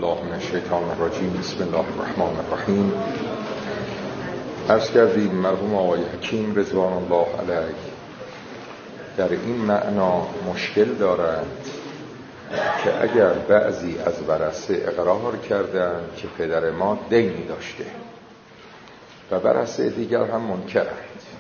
بالله من الشیطان الرجیم. بسم الله الرحمن الرحیم. عرض کردیم مرحوم آقای حکیم رضوان الله علیه در این معنا مشکل دارند که اگر بعضی از ورثه اقرار کردند که پدر ما دینی داشته و ورثه دیگر هم منکرند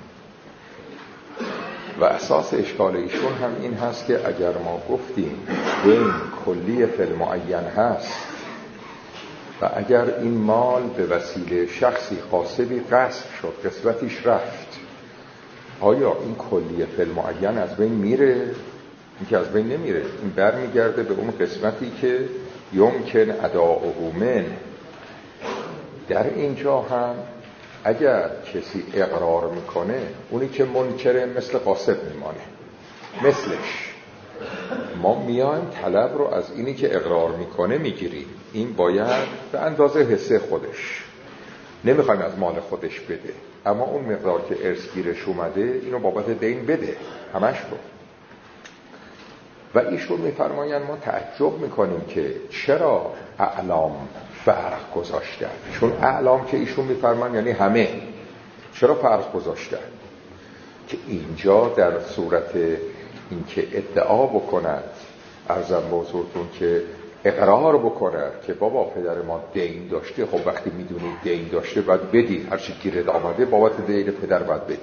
و اساس اشکال ایشون هم این هست که اگر ما گفتیم دین کلی فی المعین هست و اگر این مال به وسیله شخصی قاصدی غصب شد قسمتیش رفت، آیا این کلی فی المعین از بین میره؟ این که از بین نمیره، این برمیگرده به اون قسمتی که یمکن اداؤه من. در اینجا هم اگر کسی اقرار میکنه، اونی که منکره مثل قاصد میمانه. مثلش ما میایم طلب رو از اینی که اقرار میکنه میگیریم، این باید به اندازه حصه خودش، نمیخوایم از مال خودش بده، اما اون مقدار که ارث گیرش اومده اینو بابت دین بده همش رو. و ایشون میفرماین ما تعجب میکنیم که چرا اعلام فرق گذاشتن، چون اعلام که ایشون میفرمان یعنی همه، چرا فرق گذاشتن؟ که اینجا در صورت اینکه ادعا بکند، عرضم به حضورتون که اقرار بکند که بابا پدر ما دین داشته، خب وقتی میدونی دین داشته باید بدی، هرچی گیرت آمده بابت دین پدر باید بدی.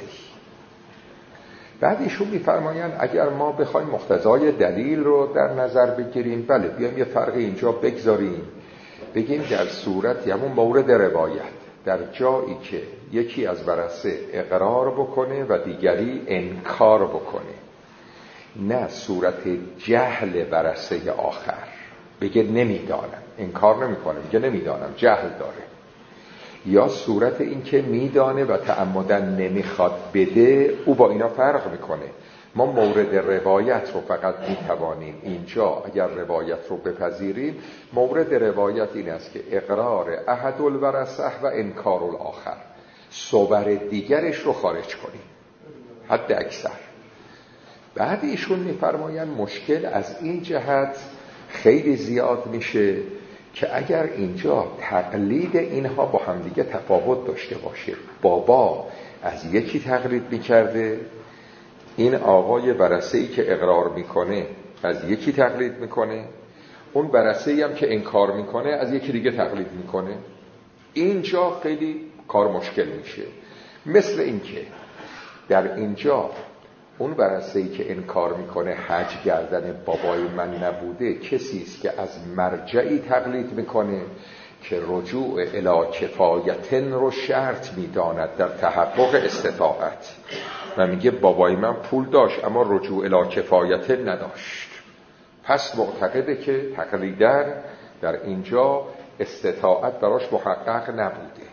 بعد ایشون میفرمایند اگر ما بخوایم مقتضای دلیل رو در نظر بگیریم، بله بیایم یه فرق اینجا بگذاریم، بگیم در صورت همون مورد روایت، در جایی که یکی از ورثه اقرار بکنه و دیگری انکار بکنه، نه صورت جهل ورثه آخر، بگه نمیدانم، انکار نمیکنه، میگه نمیدانم، جهل داره، یا صورت این که میدانه و تعمدن نمیخواد بده، او با اینا فرق میکنه. ما مورد روایت رو فقط میتوانیم اینجا اگر روایت رو بپذیریم، مورد روایت این است که اقرار احد الورثه و انکار الاخر، صور دیگرش رو خارج کنیم حد اکثر. بعد ایشون میفرماین مشکل از این جهت خیلی زیاد میشه که اگر اینجا تقلید اینها با همدیگه تفاوت داشته باشه، بابا از یکی تقلید میکرده، این آقای ورثه‌ای که اقرار میکنه از یکی تقلید میکنه، اون ورثه‌ای هم که انکار میکنه از یکی دیگه تقلید میکنه، اینجا خیلی کار مشکل میشه. مثل این که در اینجا اون ورثه‌ای که انکار میکنه حج گردن بابای من نبوده، کسی است که از مرجعی تقلید میکنه که رجوع الی کفایتن رو شرط میداند در تحقق استطاعت، و میگه بابای من پول داشت اما رجوع الی کفایتن نداشت، پس معتقده که تقلیداً در اینجا استطاعت براش محقق نبوده.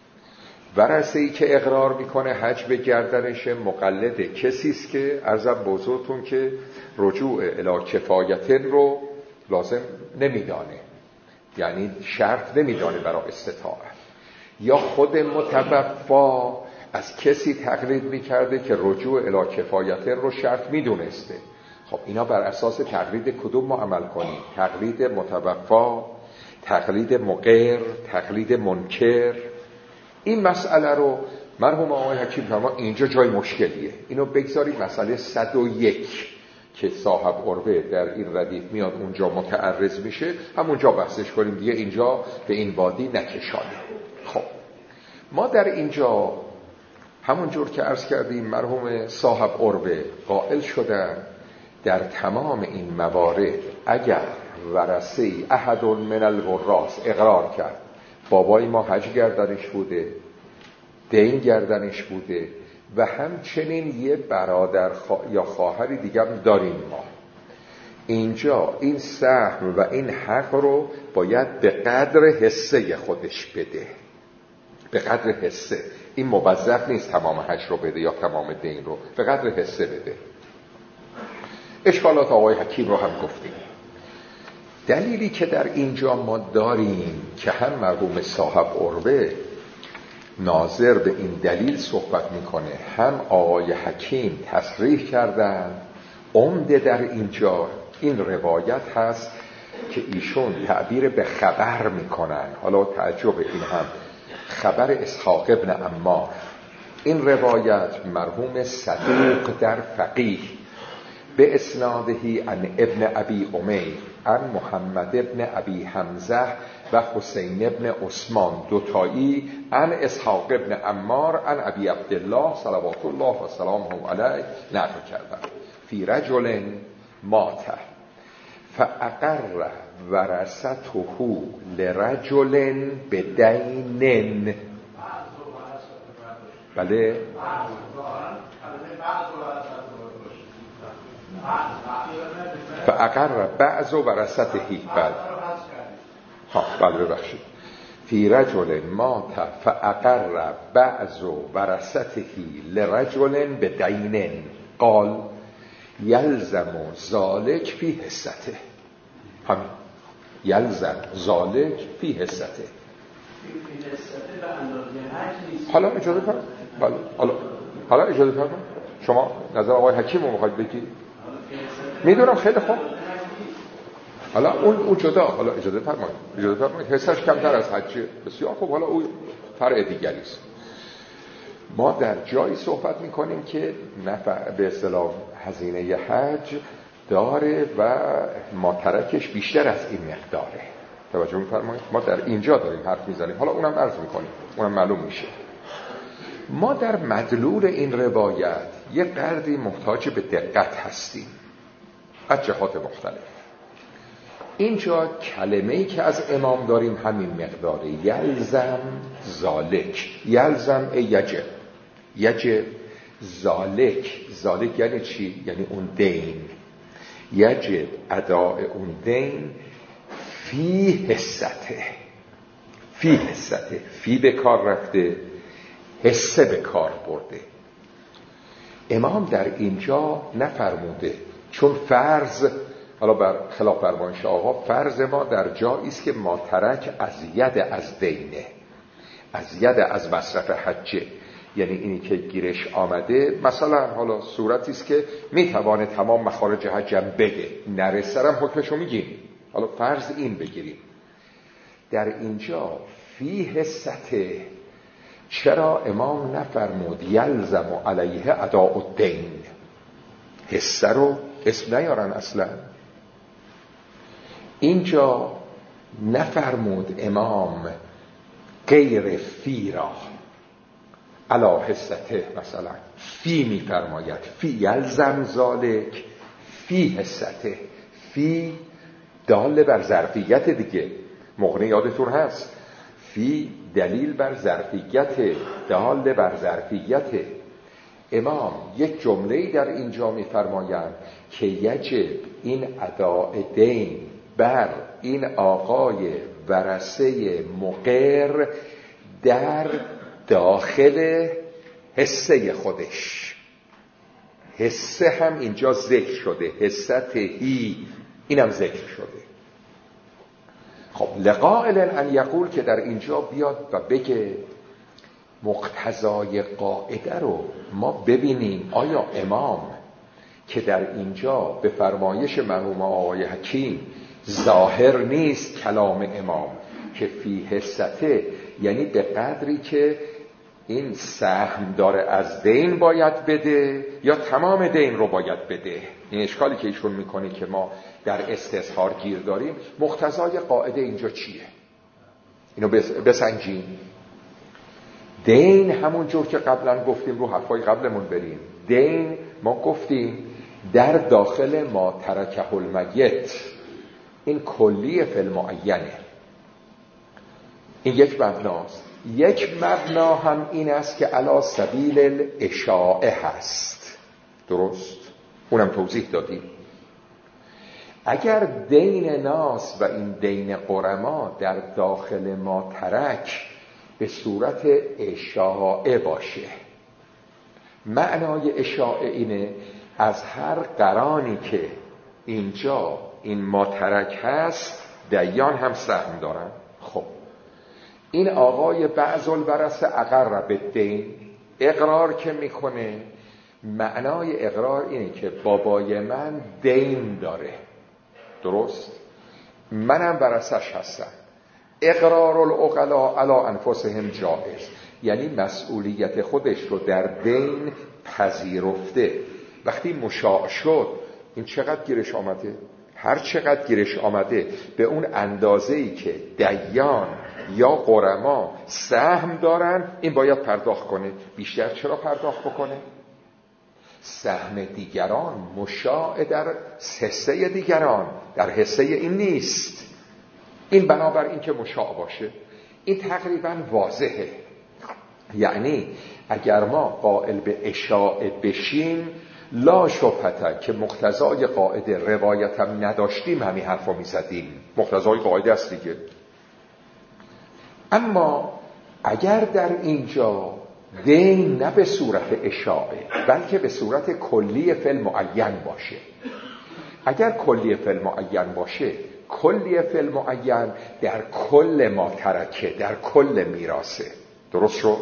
ورثه‌ای که اقرار میکنه حج به گردنش، مقلده کسی است که عرضم بزرگتون که رجوع الی کفایتن رو لازم نمیدانه، یعنی شرط نمیدانه برای استطاعت. یا خود متوفا از کسی تقلید میکرده که رجوع الی کفایتن رو شرط میدونسته. خب اینا بر اساس تقلید کدوم ما عمل کنیم؟ تقلید متوفا، تقلید مقر، تقلید منکر؟ این مسئله رو مرحوم آقای حکیم فرما اینجا جای مشکلیه، اینو بگذارید مسئله 101 که صاحب عروه در این ردیف میاد اونجا متعرض میشه، همونجا بحثش کنیم دیگه، اینجا به این وادی نکشانیم. خب ما در اینجا همونجور که عرض کردیم مرحوم صاحب عروه قائل شدن در تمام این موارد اگر ورثه‌ای احد من الوراث اقرار کرد بابای ما حج گردنش بوده، دین گردنش بوده و همچنین یه برادر یا خواهری دیگه هم داریم ما، اینجا این سهم و این حق رو باید به قدر حصه خودش بده، به قدر حصه. این موظف نیست تمام حج رو بده یا تمام دین رو، به قدر حصه بده. اشکالات آقای حکیم رو هم گفتیم. دلیلی که در اینجا ما داریم که هم مرحوم صاحب عروه ناظر به این دلیل صحبت میکنه، هم آقای حکیم تصریح کردن، عمده در اینجا این روایت هست که ایشون تعبیر به خبر میکنن. حالا تعجب این هم خبر اسحاق ابن عمار، این روایت مرحوم صدوق در فقیه به اسنادهی عن ابن ابی امیر عن محمد ابن ابی حمزه و حسین ابن عثمان دوتایی عن اسحاق ابن عمار عن ابی عبدالله صلوات الله و سلامه علیه نقل کردن. فی رجل مات فاقر ورثته لرجل بدین. بله فاقر بعض ورثته. بله ببخشید. فی رجل مات فاقر بعض ورثته لرجل بدین قال یلزم ذلک فی حصته. همین یلزم ذلک فی حصته. حالا اجازه فرمایید. بله حالا اجازه فرمایید. شما نظر آقای حکیم رو میخواید بگید؟ میدونم خیلی خوب. حالا اون جدا. حالا اجازه فرمایید. حصه‌اش کمتر از حجه. بسیار خوب. حالا اون فرع دیگری است. ما در جایی صحبت میکنیم که به اصطلاح هزینه حج داره و ماترکش بیشتر از این مقداره. توجه می‌فرمایید؟ ما در اینجا داریم حرف میزنیم. حالا اونم عرض میکنیم، اونم معلوم میشه. ما در مدلول این روایت یه قدری محتاج به دقت هستیم از جهات مختلف. اینجا کلمه‌ای که از امام داریم همین مقداره. یلزم ذالک. یلزم یجب ذالک یعنی چی؟ یعنی اون دین. یجب اداء اون دین فی حصته. فی به کار رفته، حصه به کار برده. امام در اینجا نفرموده، چون فرض، حالا بر خلاف فرمایش آقا، فرض ما در جایی است که ماترک از ید از دینه، از ید از مصرف حجه، یعنی اینی که گیرش آمده. مثلا حالا صورتی است که میتوانه تمام مخارج حجم بده، نرسه هم حکمشو میگیم. حالا فرض این بگیریم. در اینجا فی حصته چرا امام نفرمود یلزم علیه اداء الدین؟ حصه رو اسم نیارن اصلا. اینجا نفرمود امام غیر فی را علا حصته، مثلا فی میفرماید فی یلزم ذالک فی حصته. فی دال بر ظرفیت دیگه، مغنی یادتون هست، فی دلیل بر ظرفیت، دال بر ظرفیت. امام یک جمله‌ای در اینجا میفرمایند که یجب این اداء دین بر این آقای ورثه مقر در داخل حصه خودش. حصه هم اینجا ذکر شده، حصتهی اینم ذکر شده. خب لقائل ان یقول که در اینجا بیاد و بگه مقتضای قاعده رو ما ببینیم. آیا امام که در اینجا به فرمایش مرحوم آقای حکیم ظاهر نیست کلام امام که فی حصته، یعنی به قدری که این سهم داره از دین باید بده یا تمام دین رو باید بده؟ این اشکالی که ایشون میکنه که ما در استظهار گیر داریم. مقتضای قاعده اینجا چیه؟ اینو بسنجیم. دین همون جور که قبلا گفتیم، رو حرفای قبلمون بریم. دین ما گفتیم در داخل ما ترکه المیت، این کلی فی المعینه. این یک مبناست. یک مبنا هم این است که علی سبیل الاشاعه هست. درست؟ اونم توضیح دادیم. اگر دین ناس و این دین قرما در داخل ما ترک به صورت اشاعه باشه، معنای اشاعه اینه از هر قرانی که اینجا این ما ترک هست دیان هم سهم دارن. خب این آقای بعض الورثه اقر بالدین اقرار که میکنه، معنای اقرار اینه که بابای من دین داره. درست؟ منم ورثش هستم. اقرار العقلاء علی انفسهم جائز، یعنی مسئولیت خودش رو در دین پذیرفته. وقتی مشاع شد این چقدر گیرش آمده؟ هر چقدر گیرش آمده به اون اندازه‌ای که دیان یا غرما سهم دارن این باید پرداخت کنه. بیشتر چرا پرداخت بکنه؟ سهم دیگران مشاع در حصه دیگران، در حصه این نیست. این بنابر این که مشاع باشه. این تقریبا واضحه. یعنی اگر ما قائل به اشاعه بشیم لا شبهه که مقتضای قاعده روایتم نداشتیم همین حرفا میزدیم. مقتضای قاعده است دیگه. اما اگر در اینجا دین نه به صورت اشاعه بلکه به صورت کلی فی المعین باشه، اگر کلی فی المعین باشه، کلی فی المعین در کل ما ترکه، در کل میراثه. درست شد؟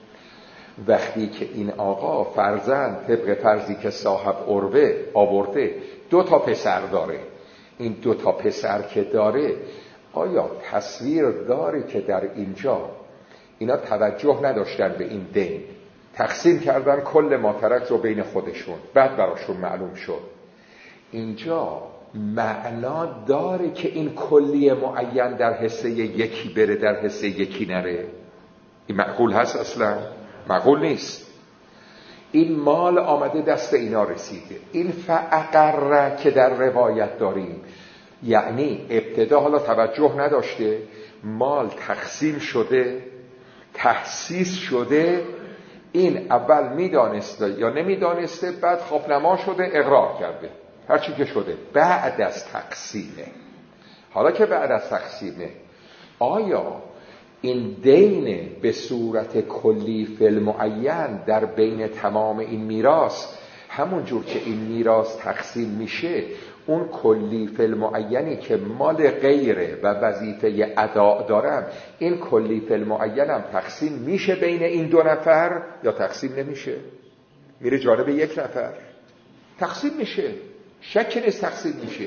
وقتی که این آقا فرزند طبق فرضی که صاحب عروه آورده 2 پسر داره، این 2 پسر که داره آیا تصویر داره که در اینجا اینا توجه نداشتن به این دین، تقسیم کردن کل ما ترک رو بین خودشون، بعد براشون معلوم شد. اینجا معنا داره که این کلی معین در حصه یکی بره در حصه یکی نره؟ این معقول هست؟ اصلا معقول نیست. این مال آمده دست اینا رسیده، این فاقره که در روایت داریم، یعنی ابتدا حالا توجه نداشته، مال تقسیم شده، تحسیس شده، این اول میدانسته یا نمیدانسته، بعد خوابنما شده، اقرار کرده، هرچی که شده بعد از تقسیمه. حالا که بعد از تقسیمه آیا این دین به صورت کلی فی المعین در بین تمام این میراث، همون جور که این میراث تقسیم میشه، اون کلی فی المعینی که مال غیره و وظیفه ادا دارم، این کلی فی المعین هم تقسیم میشه بین این 2 نفر یا تقسیم نمیشه؟ میره جانب 1 نفر. تقسیم میشه، شک نیست تقسیم میشه.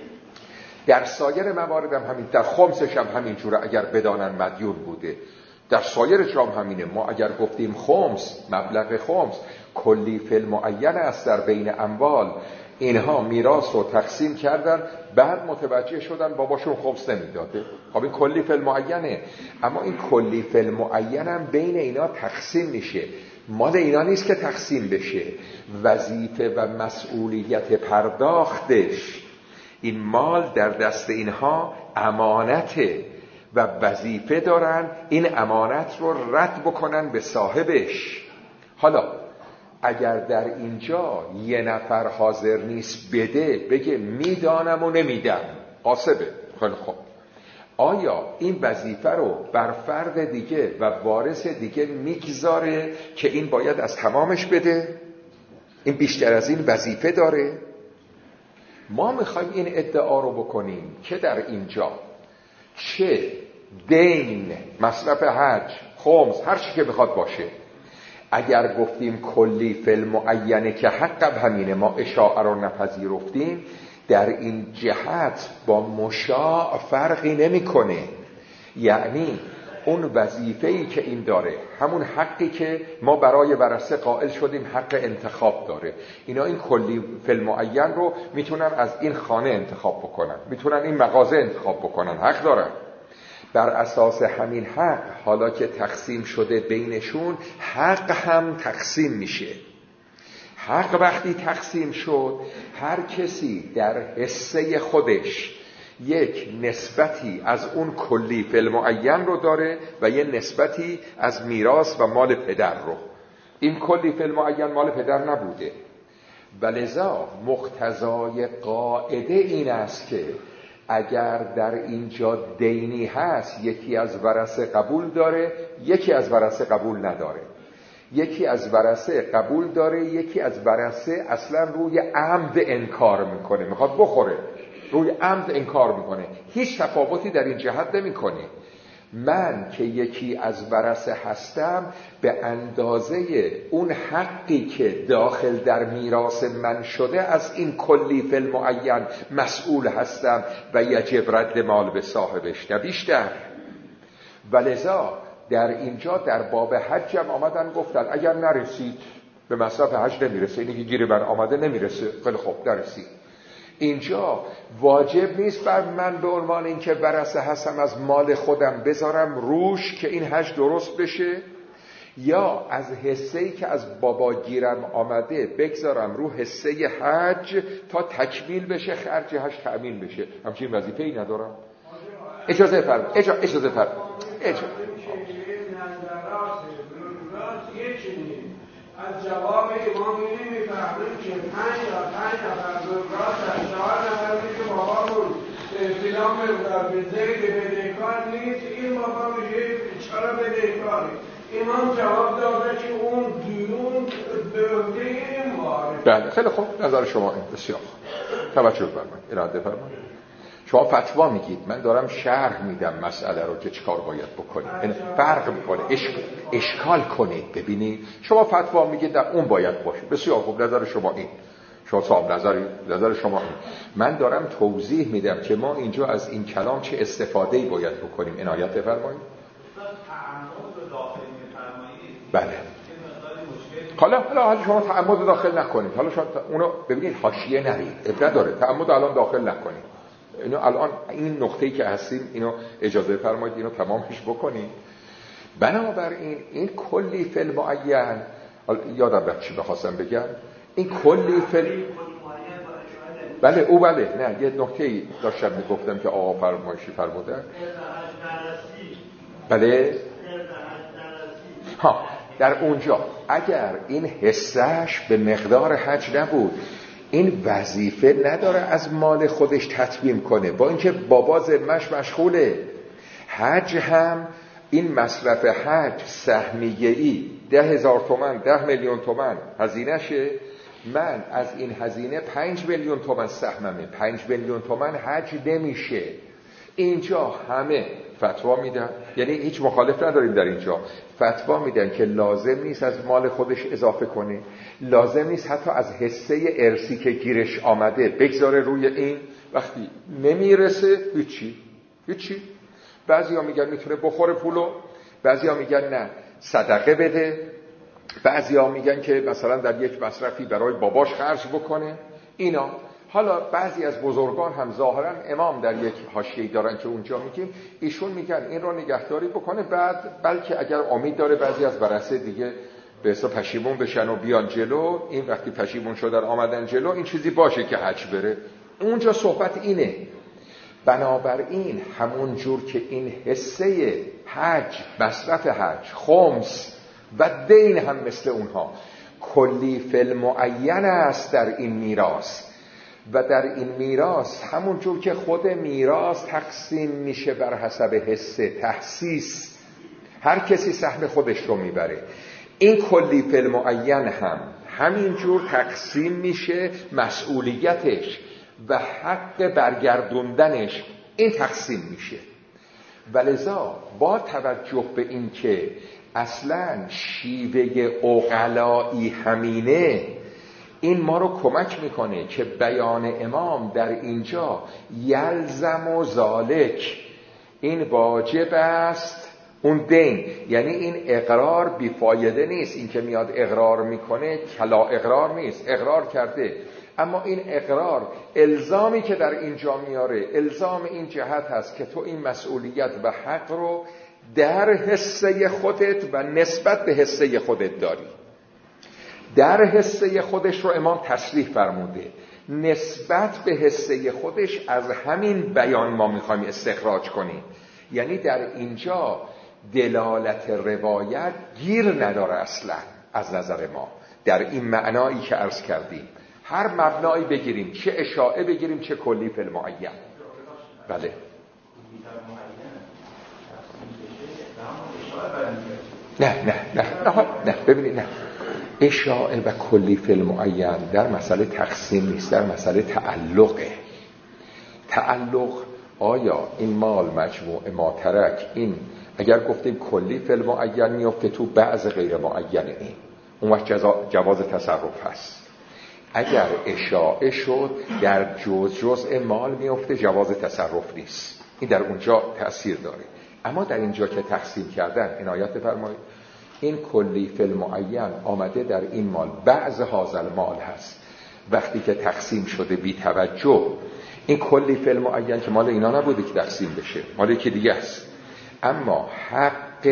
در سایر موارد هم همین، در خمسش هم همین جوره اگر بدانن مدیون بوده، در سایر جام همینه. ما اگر گفتیم خمس، مبلغ خمس کلی فی المعین است در بین اموال، اینها میراث رو تقسیم کردن، بعد متوجه شدن باباشون خمس نمیداده، خب این کلی فی المعینه. اما این کلی فی المعین هم بین اینا تقسیم میشه، مال اینا نیست که تقسیم بشه، وظیفه و مسئولیت پرداختش، این مال در دست اینها امانته و وظیفه دارن این امانت رو رد بکنن به صاحبش. حالا اگر در اینجا 1 نفر حاضر نیست بده، بگه میدانم و نمیدم، قاسبه، خیلی خوب، آیا این وظیفه رو بر فرد دیگه و وارث دیگه میگذاره که این باید از تمامش بده؟ این بیشتر از این وظیفه داره؟ ما میخوایم این ادعا رو بکنیم که در اینجا چه دین، مصرف حج، خمس، هر چی که بخواد باشه، اگر گفتیم کلی فی المعینه که حق همینه، ما اشاعه رو نپذیرفتیم، در این جهت با مشاع فرقی نمیکنه. یعنی اون وظیفه‌ای که این داره، همون حقی که ما برای ورثه قائل شدیم حق انتخاب داره، اینا این کلی فی المعین رو میتونن از این خانه انتخاب بکنن، میتونن این مغازه انتخاب بکنن، حق دارن. بر اساس همین حق حالا که تقسیم شده بینشون، حق هم تقسیم میشه. حق وقتی تقسیم شد، هر کسی در حصه خودش یک نسبتی از اون کلی فی المعین رو داره و یه نسبتی از میراث و مال پدر رو. این کلی فی المعین مال پدر نبوده، ولذا مقتضای قاعده این است که اگر در اینجا دینی هست، یکی از ورثه قبول داره، یکی از ورثه قبول نداره. یکی از ورثه قبول داره، یکی از ورثه اصلا روی عمد انکار میکنه، میخواد بخوره، روی عمد انکار میکنه، هیچ تفاوتی در این جهت نمیکنه. من که یکی از ورثه هستم به اندازه اون حقی که داخل در میراث من شده از این کلی فی المعین مسئول هستم و یجب رد مال به صاحبش، نه بیشتر. ولذا در اینجا در باب حج هم آمدن گفتن اگر نرسید به مصرف حج نمیرسه، اینی که گیر بر آمده نمیرسه، خیلی خوب نرسید. اینجا واجب نیست بر من به عنوان این که ورثه هستم از مال خودم بذارم روش که این حج درست بشه، یا از حصه‌ای که از بابا گیرم آمده بگذارم رو حصه حج تا تکمیل بشه، خرج حج تأمین بشه. همچین وظیفه‌ای ندارم. اجازه فرمایید. از جواب امام نمی‌فهمیم که 5 نفر بزرگراست از 4 نفر که بابامون فلان به زید بدهکار نیست، این بابا میشه چرا بدهکاره؟ امام جواب داده که اون دیون به عهده این وارد. بله خیلی خوب، نظر شما این بسیار توجه فرمایید، اراده فرمایید. شما فتوا میگید، من دارم شرح میدم مسئله رو که چیکار باید بکنید. این فرق میکنه، اشکال کنید. ببینید شما فتوا میگید در اون باید باشه، بسیار خوب، نظر شما این، شما صاحب نظر شما این. من دارم توضیح میدم که ما اینجا از این کلام چه استفاده‌ای باید بکنیم. عنایت فرمایید. بله. حالا شما تعمد داخل نکنید. حالا شما اونو ببینید حاشیه نرید، نداره تعمد الان داخل نکنید. اینو الان این نقطه‌ای که هستیم اینو اجازه فرمایید اینو تمامش بکنید. بنابراین این کلی فی المعین، یادم رفت چی بخواستم بگم، این کلی فی بله نه یه نکته‌ای داشتم میگفتم که آقا فرمایشی فرمودن. بله در اونجا اگر این حصهش به مقدار حج نبود، این وظیفه نداره از مال خودش تطمیم کنه، با اینکه بابا ذمش مشغوله. حج هم این مصرف حج سهمیه‌ای 10,000 تومان 10 میلیون تومان هزینه‌شه، من از این هزینه 5 میلیون تومان سهممه، 5 میلیون تومان حج نمیشه. اینجا همه فتوا میدن، یعنی هیچ مخالف نداریم در اینجا، فتوا میدن که لازم نیست از مال خودش اضافه کنه، لازم نیست حتی از حصه ارثی که گیرش آمده بگذاره روی این، وقتی نمیرسه هیچی. بعضیا میگن میتونه بخوره پولو، بعضیا میگن نه صدقه بده، بعضیا میگن که مثلا در یک مصرفی برای باباش خرج بکنه. اینا حالا بعضی از بزرگان هم ظاهرا امام در یک حاشیه‌ای دارن که اونجا میگیم ایشون میگن این رو نگهداری بکنه، بعد بلکه اگر امید داره بعضی از ورثه دیگه به حساب پشیمون بشن و بیان جلو، این وقتی پشیمون شدن آمدن جلو این چیزی باشه که حج بره. اونجا صحبت اینه. بنابراین همون جور که این حصه حج، مصرف حج، خمس و دین هم مثل اونها کلی فی المعین است در این میراث، و در این میراث همون جور که خود میراث تقسیم میشه بر حسب حصه تخصیص، هر کسی سهم خودش رو میبره، این کلی فی المعین هم همین جور تقسیم میشه، مسئولیتش و حق برگردوندنش این تقسیم میشه. ولذا با توجه به این که اصلا شیوه عقلایی همینه، این ما رو کمک میکنه که بیان امام در اینجا یلزم و ذالک، این واجب است اون دین، یعنی این اقرار بیفایده نیست. این که میاد اقرار میکنه کلا اقرار نیست، اقرار کرده، اما این اقرار الزامی که در اینجا میاره الزام این جهت هست که تو این مسئولیت و حق رو در حصه خودت و نسبت به حصه خودت داری. در حصه خودش رو امام تصریح فرموده، نسبت به حصه خودش از همین بیان ما میخوایم استخراج کنیم. یعنی در اینجا دلالت روایت گیر نداره اصلا از نظر ما، در این معنایی که عرض کردیم. هر مبنایی بگیریم، چه اشاعه بگیریم چه کلی فی المعین. بله نه ببینید، نه اشاعه و کلی فی المعین در مسئله تقسیم نیست، در مسئله تعلق آیا این مال مجموع ما ترک، این اگر گفتیم کلی فی المعین میفته تو بعض غیر معین، این اون وقت جواز تصرف هست. اگر اشاعه شد در جزء مال میفته، جواز تصرف نیست، این در اونجا تأثیر داره. اما در اینجا که تقسیم کردن عنایت بفرمایید، این کلی فی المعین آمده در این مال، بعض هذا المال هست. وقتی که تقسیم شده بی توجه، این کلی فی المعین که مال اینا نبوده که تقسیم بشه، مال یکی دیگه است. اما حق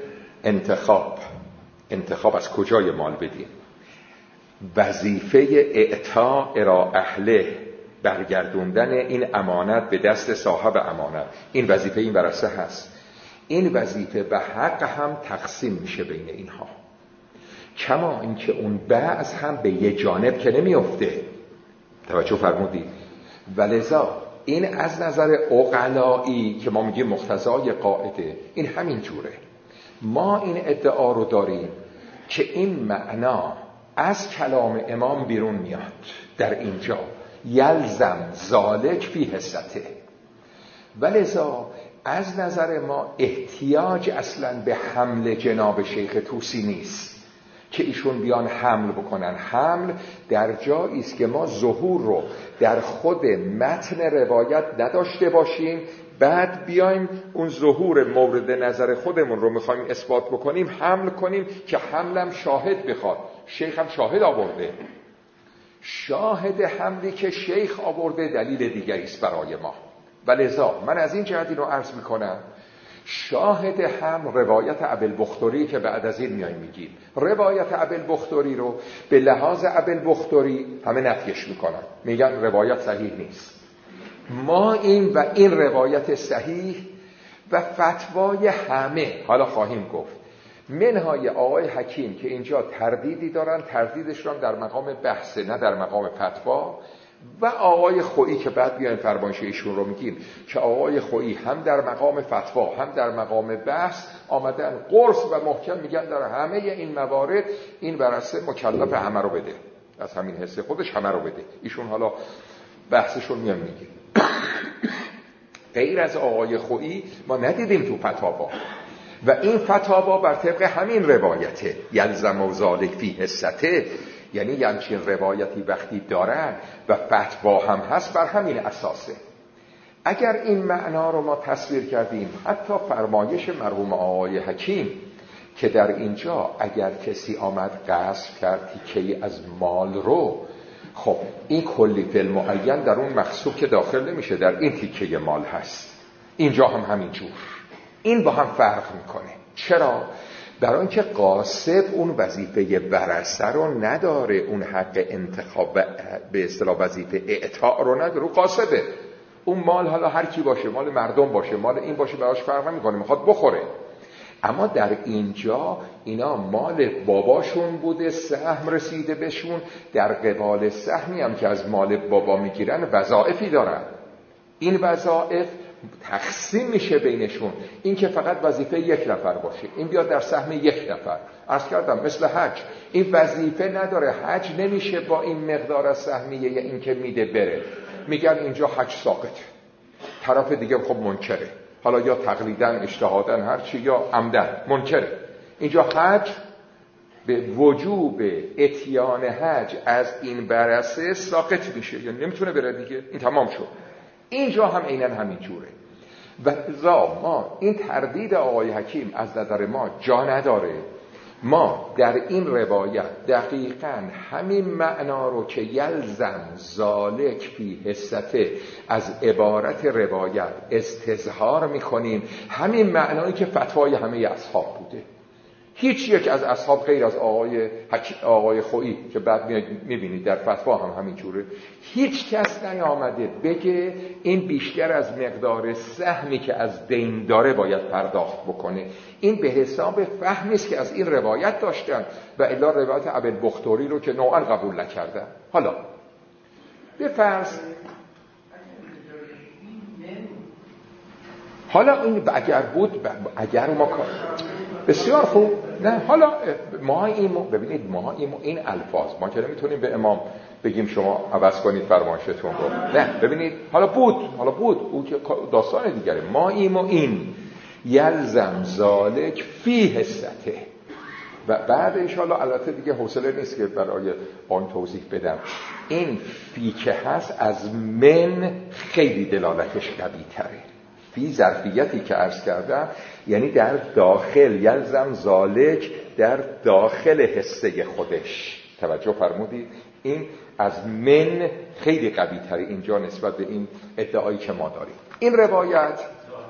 انتخاب از کجای مال بدیم، وظیفه اعطاء الی اهله، برگردوندن این امانت به دست صاحب امانت، این وظیفه این ورثه هست. این وظیفه و حق هم تقسیم میشه بین اینها، کما اینکه اون بعض هم به یه جانب که نمیفته. توجه فرمودید؟ ولذا این از نظر عقلایی که ما میگیم مقتضای قاعده، این همین جوره. ما این ادعا رو داریم که این معنا از کلام امام بیرون میاد در اینجا، یلزم ذالک فی حصته. ولذا از نظر ما احتیاج اصلا به حمل جناب شیخ طوسی نیست که ایشون بیان حمل بکنن. حمل در جایی است که ما ظهور رو در خود متن روایت نداشته باشیم، بعد بیایم اون ظهور مورد نظر خودمون رو میخوایم اثبات بکنیم، حمل کنیم که حملم شاهد بخواد. شیخ هم شاهد آورده، شاهد حملی که شیخ آورده دلیل دیگری است برای ما. ولذا من از این جهت رو عرض میکنم، شاهد هم روایت ابوالبختری که بعد از این میایم میگیم، روایت ابوالبختری رو به لحاظ ابوالبختری همه نفیش میکنن، میگن روایت صحیح نیست. ما این روایت صحیح و فتوای همه، حالا خواهیم گفت منهای آقای حکیم که اینجا تردیدی دارن، تردیدشون در مقام بحثه نه در مقام فتوا، و آقای خویی که بعد بیایم فرمایش ایشون رو میگیم که آقای خویی هم در مقام فتوا هم در مقام بحث آمدن قرص و محکم میگن در همه این موارد این ورثه مکلف همه رو بده، از همین حصه خودش همه رو بده. ایشون حالا بحثشون میان میگه غیر از آقای خویی ما ندیدیم تو فتاوا، و این فتاوا بر طبق همین روایته، یلزم ذالک فی حصته، یعنی همچین روایتی وقتی دارن و فتوا هم هست بر همین اساسه. اگر این معنا رو ما تصویر کردیم، حتی فرمایش مرحوم آقای حکیم که در اینجا اگر کسی آمد غصب کرد تیکه‌ای از مال رو، خب این کلی فی المعین در اون مقصود که داخل نمیشه، در این تیکه مال هست. اینجا هم همین جور، این با هم فرق میکنه. چرا؟ برای اینکه قاصب اون وظیفه ورثه رو نداره، اون حق انتخاب به اصطلاح وظیفه اعطاء رو نداره، اون قاصبه. اون مال حالا هر کی باشه، مال مردم باشه، مال این باشه، براش فرق نمیکنه، میخواد بخوره. اما در اینجا اینا مال باباشون بوده، سهم رسیده بهشون، در قبال سهمی هم که از مال بابا میگیرن وظایفی دارن. این وظایف تقسیم میشه بینشون، این که فقط وظیفه یک نفر باشه، این بیاد در سهم یک نفر. عرض کردم مثل حج، این وظیفه نداره، حج نمیشه با این مقدار از سهمیه یا این که میده بره، میگن اینجا حج ساقطه، طرف دیگه خب منکره، حالا یا تقلیدن اجتهادن هر چی یا عمدن منکره. اینجا حج به وجوب اتیان حج از این برسه ساقط میشه، یعنی نمیتونه بره دیگه، این تمام شد. اینجا هم عیناً همین جوره. و لذا ما این تردید آقای حکیم از نظر ما جا نداره. ما در این روایت دقیقاً همین معنا رو که یلزم ذالک فی حصته از عبارت روایت استظهار میکنیم، همین معنایی که فتوای همه اصحاب بوده. هیچ یک از اصحاب غیر از آقای خویی که بعد میبینید در فتوا هم همین جوره، هیچ کس نیامده بگه این بیشتر از مقدار سهمی که از دین داره باید پرداخت بکنه. این به حساب فهمی است که از این روایت داشتن و الا روایت ابوالبختری رو که نوعا قبول نکردن. حالا به فرض حالا این اگر بود، اگر ما بسیار خوب، نه حالا ما ببینید ما این الفاظ ما که نمیتونیم به امام بگیم شما عوض کنید فرمایشتون رو. نه، ببینید حالا بود او که داستان دیگره. ما ایم و این یلزم ذالک فی حسته. و بعدش حالا البته دیگه حوصله نیست که برای آن توضیح بدم. این فی که هست از من خیلی دلالتش قوی تره. فی ظرفیتی که عرض کردم یعنی در داخل، یلزم ذالک در داخل حسه خودش. توجه فرمودید؟ این از من خیلی قوی تره اینجا نسبت به این ادعایی که ما داریم. این روایت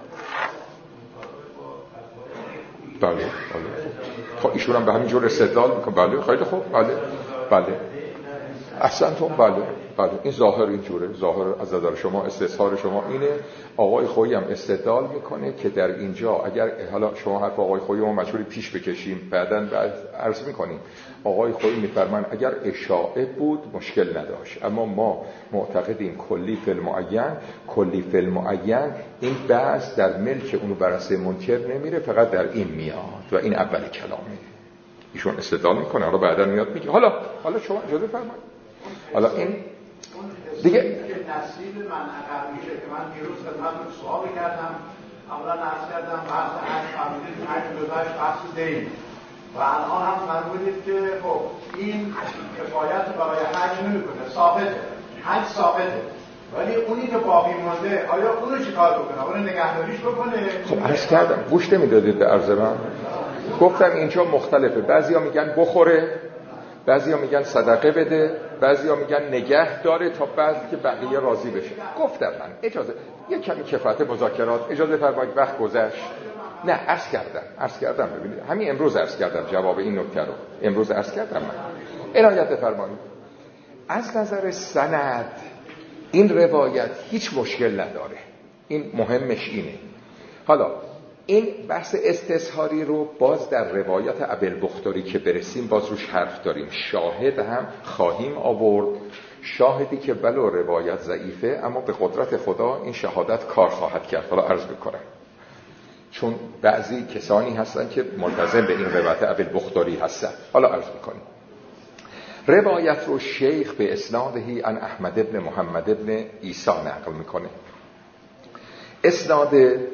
بله خب ایشون هم به همین جور استدلال میکنه. بله خیلی خوب. بله احسنتون. بله این ظاهر اینجوره. ظاهر از نظر شما، استظهار شما اینه. آقای خویی هم استدلال میکنه که در اینجا اگر حالا شما حرف آقای خویی رو مجبوری پیش بکشیم بعد عرض میکنیم. آقای خویی میفرمان اگر اشاعه بود مشکل نداشت، اما ما معتقدیم کلی فی المعین این بحث در ملک اونو برسه منکر نمیره، فقط در این میاد و این اول کلامه. ایشون استدلال میکنه، حالا بعدا میاد میگه حالا شما اجازه فرمایید. حالا این دیگه که نصیب من عقب میشه که من دیروز خدمتتون سوال کردم. اولا عرض کردم بحث حج فرمودید، حج گذشت بحث دین و الان هم فرمودید که خب این کفایت برای حج نمیکنه، ثابته، حج ثابته، ولی اونی که باقی مونده آیا اونو چیکار بکنه؟ اونو نگهداریش بکنه؟ خب عرض کردم گوش نمیدادید به عرض من. گفتم اینجا مختلفه. بعضیا میگن بخوره، بعضیا میگن صدقه بده، بعضیا میگن نگه داره تا بعد که بقیه راضی بشه. گفتم من اجازه یک کمی کفایت مذاکرات اجازه فرمایید، وقت گذشت. نه عرض کردم ببینید همین امروز عرض کردم جواب این نکته رو. امروز عرض کردم من. عنایت فرمایید. از نظر سند این روایت هیچ مشکل نداره. این مهمش اینه. حالا این بحث استظهاری رو باز در روایت ابوالبختری که برسیم باز روش حرف داریم. شاهد هم خواهیم آورد، شاهدی که ولو روایت ضعیفه اما به قدرت خدا این شهادت کار خواهد کرد. حالا عرض بکنم چون بعضی کسانی هستن که ملتزم به این روایت ابوالبختری هستن. حالا عرض بکنیم روایت رو شیخ به اسنادهی عن احمد ابن محمد ابن عیسی نقل میکنه. اسناد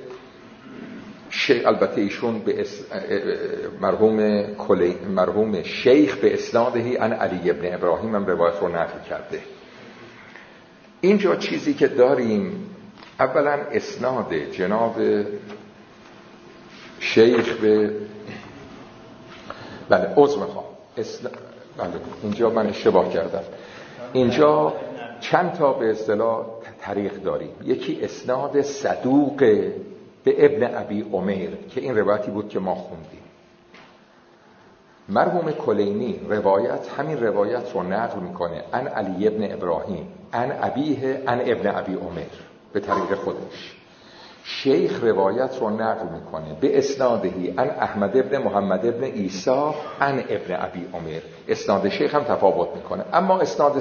البته ایشون به مرحوم شیخ به اسنادهی عن علی ابن ابراهیم هم روایت رو نقل کرده. اینجا چیزی که داریم اولا اسناد جناب شیخ به عذر میخوام اینجا من اشتباه کردم. اینجا چند تا به اصطلاح طریق داریم. یکی اسناد صدوق به ابن ابی عمیر که این روایتی بود که ما خوندیم. مرحوم کلینی همین روایت رو نقل میکنه عن علی ابن ابراهیم عن ابیه عن ابن ابی عمیر به طریق خودش. شیخ روایت رو نقل میکنه به اسنادهی عن احمد ابن محمد ابن عیسی عن ابن ابی عمیر. اسناد شیخ هم تفاوت میکنه. اما اسناد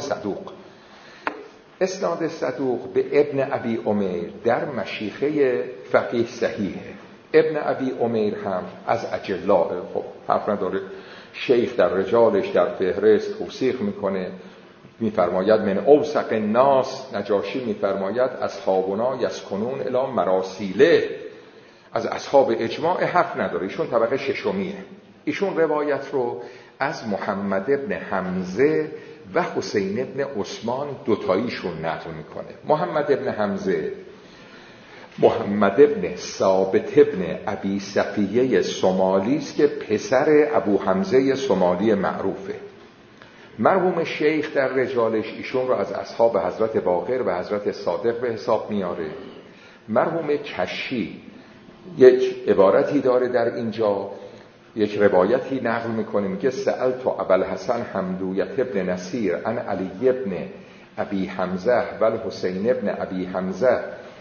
صدوق به ابن ابی عمیر در مشیخه فقیه صحیحه. ابن ابی عمیر هم از اجلاء. خب حرف نداره. شیخ در رجالش در فهرست توصیف میکنه، میفرماید من اوثق الناس، نجاشی میفرماید اصحابنا یسکنون الی مراسیله، از اصحاب اجماع حرف نداره. ایشون طبقه ششمیه. ایشون روایت رو از محمد ابن حمزه و حسین ابن عثمان دوتاییشون نقل میکنه. محمد ابن حمزه محمد ابن ثابت ابن ابی صفیه صومالی است که پسر ابو حمزه صومالی معروفه. مرحوم شیخ در رجالش ایشون رو از اصحاب حضرت باقر و حضرت صادق به حساب میاره. مرحوم کشی یک عبارتی داره در اینجا، یک روایتی نقل میکنه، میگه سألت ابوالحسن حمدویة ابن نصیر عن علی ابن ابی حمزه و الحسین ابن ابی حمزه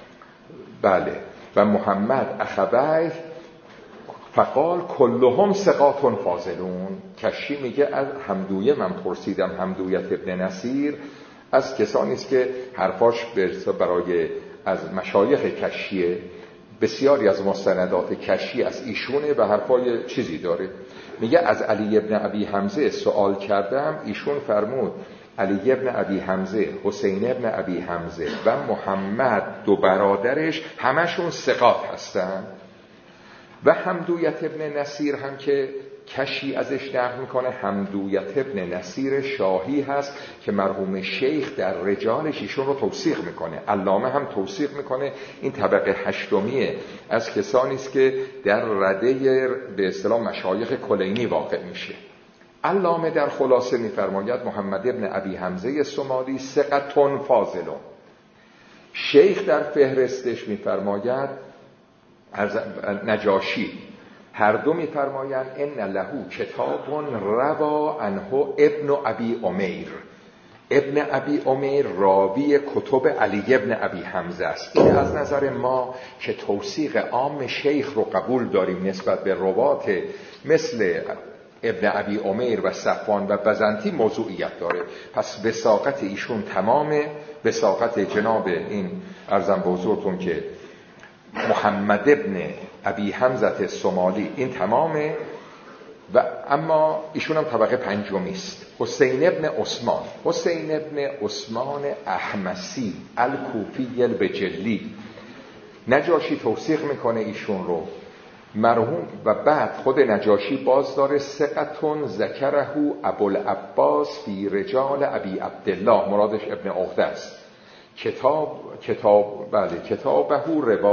و محمد اخویه فقال کلهم ثقات فاضلون. کشی میگه از حمدویه من پرسیدم، حمدویة ابن نصیر از کسانی است که حرفاش برای از مشایخ کشیه، بسیاری از مستندات کشی از ایشونه و حرفای چیزی داره. میگه از علی ابن ابی حمزه سوال کردم، ایشون فرمود علی ابن ابی حمزه، حسین ابن ابی حمزه و محمد دو برادرش همشون ثقات هستن. و حمدویت ابن نصیر هم که کشی ازش نقل میکنه، حمدویت ابن نصیر شاهی هست که مرحوم شیخ در رجالش ایشون رو توثیق میکنه، علامه هم توثیق میکنه. این طبقه هشتمیه از کسانی است که در رده به اصطلاح مشایخ کلینی واقع میشه. علامه در خلاصه میفرماید محمد ابن ابی حمزه سمالی ثقة فاضل. شیخ در فهرستش میفرماید از نجاشی هر دو میفرمایند ان له کتاب روا عنه ابن ابی عمیر. ابن ابی عمیر راوی کتب علی ابن ابی حمزه است. این از نظر ما که توثیق عام شیخ رو قبول داریم نسبت به روات مثل ابن ابی عمیر و صفوان و بزنطی موضوعیت داره. پس وثاقت ایشون تمامه، وثاقت جناب این ارزم به حضورتون که محمد ابن ابی حمزه سمالی این تمامه. و اما ایشون هم طبقه پنجمی است. حسین ابن عثمان، حسین ابن عثمان احمسی الکوفی البجلی، نجاشی توثیق میکنه ایشون رو مرحوم. و بعد خود نجاشی باز داره ثقة ذکره ابوالعباس فی رجال ابی عبدالله، مرادش ابن عقده است. کتابه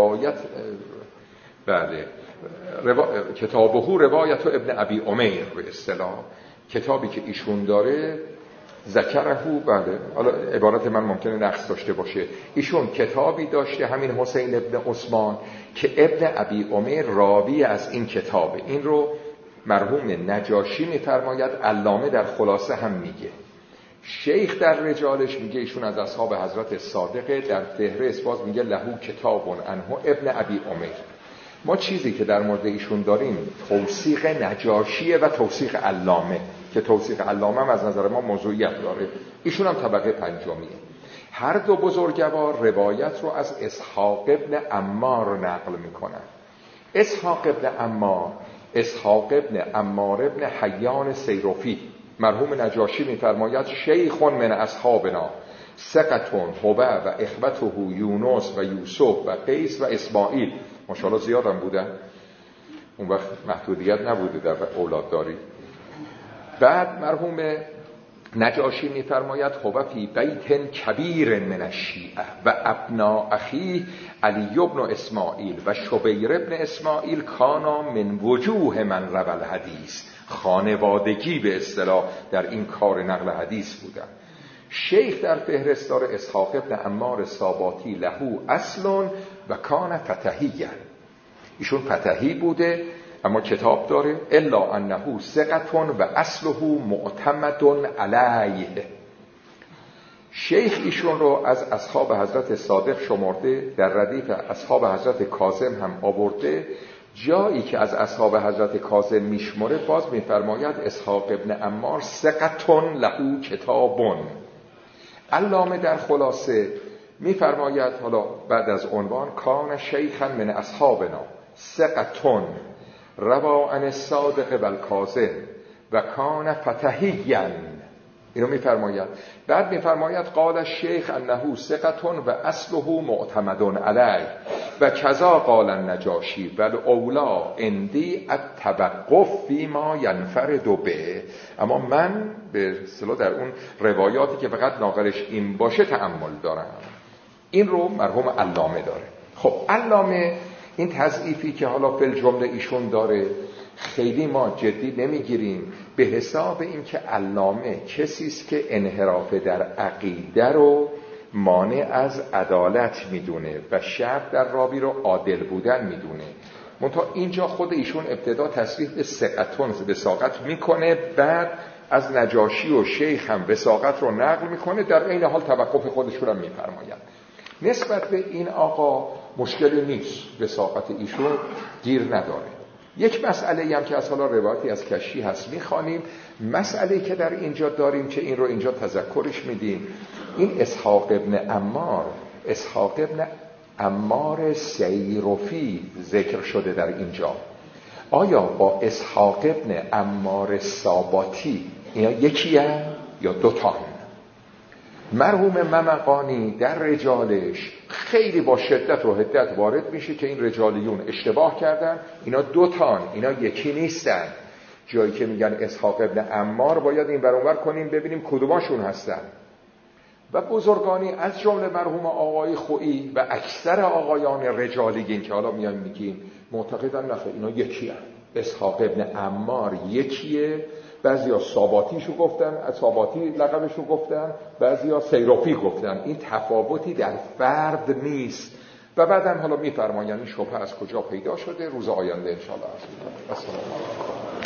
روایت ابن ابی عمیر به اصطلاح، کتابی که ایشون داره ذکره. بله، حالا عبارت من ممکنه نقص داشته باشه. ایشون کتابی داشته همین حسین ابن عثمان که ابن ابی عمیر راوی از این کتابه. این رو مرحوم نجاشی میفرماید، علامه در خلاصه هم میگه. شیخ در رجالش میگه ایشون از اصحاب حضرت صادقه. در فهرست باز میگه لهو کتاب عنه ابن ابی عمیر. ما چیزی که در مورد ایشون داریم توثیق نجاشیه و توثیق علامه، که توثیق علامه هم از نظر ما موضوعیت داره. ایشون هم طبقه پنجمیه. هر دو بزرگوار روایت رو از اسحاق ابن عمار نقل میکنن. اسحاق ابن عمار ابن حیان سیرفی، مرحوم نجاشی میفرماید شیخ من اصحابنا ثقة هو و اخوته یونس و یوسف و قیس و اسماعیل. ماشاءالله زیادم بودن، اون وقت محدودیت نبوده در اولاد داری. بعد مرحوم نجاشی میفرماید هو فی بیت کبیر من الشیعه و ابنا اخی علی ابن اسماعیل و شبیر ابن اسماعیل کانا من وجوه من روى الحدیث. خانوادگی به اصطلاح در این کار نقل حدیث بودن. شیخ در فهرستار اسحاق ابن عمار ساباتی لهو اصل و کان فتحیه. ایشون فتحی بوده اما کتاب داره. الا انه ثقة و اصله معتمد علیه. شیخ ایشون رو از اصحاب حضرت صادق شمرده، در ردیف اصحاب حضرت کاظم هم آورده. جایی که از اصحاب حضرت کاظم میشمره باز میفرماید اسحاق ابن عمار ثقة له کتابون. علامه در خلاصه میفرماید حالا بعد از عنوان کان شیخا من اصحابنا ثقة روا عن الصادق و الکاظم و کان فتحیا. اینو میفرماید. بعد میفرماید قال الشیخ انه ثقة و اصله معتمد علیه و کذا قال النجاشی و الاولا عندی التوقف فیما ینفرد به. اما من به اصطلاح در اون روایاتی که فقط ناقلش این باشه تأمل دارم. این رو مرحوم علامه داره. خب علامه این تضعیفی که حالا فی الجمله ایشون داره خیلی ما جدی نمیگیریم، به حساب این که علامه کسی است که انحراف در عقیده رو مانع از عدالت میدونه و شرط در راوی رو عادل بودن میدونه. منتها اینجا خود ایشون ابتدا تصریح به ثقتون وثاقت میکنه، بعد از نجاشی و شیخ هم وثاقت رو نقل میکنه، در این حال توقف خودشون هم میفرماید. نسبت به این آقا مشکلی نیست، وثاقت ایشون گیر نداره. یک مسئله هم که از حالا روایتی از کشی هست میخوانیم، مسئله که در اینجا داریم که این رو اینجا تذکرش میدیم، این اسحاق ابن عمار سیرفی ذکر شده در اینجا. آیا با اسحاق ابن عمار ساباتی اینا یکیه یا دوتان؟ مرحوم ممقانی در رجالش خیلی با شدت و حدت وارد میشه که این رجالیون اشتباه کردن، اینا دوتان، اینا یکی نیستن. جایی که میگن اسحاق ابن عمار باید این برانور کنیم ببینیم کدوماشون هستن. و بزرگانی از جمله مرحوم آقای خویی و اکثر آقایان رجالیین که حالا میان میگیم معتقدن نه اینا یکی هستن. اسحاق ابن عمار یکیه، بعضیا ساباتیشو گفتن، ساباتی لقبشو گفتن، بعضیا سیروفی گفتن. این تفاوتی در فرد نیست. و بعدم حالا میفرمایند این شبهه از کجا پیدا شده، روز آینده انشاءالله. السلام علیکم.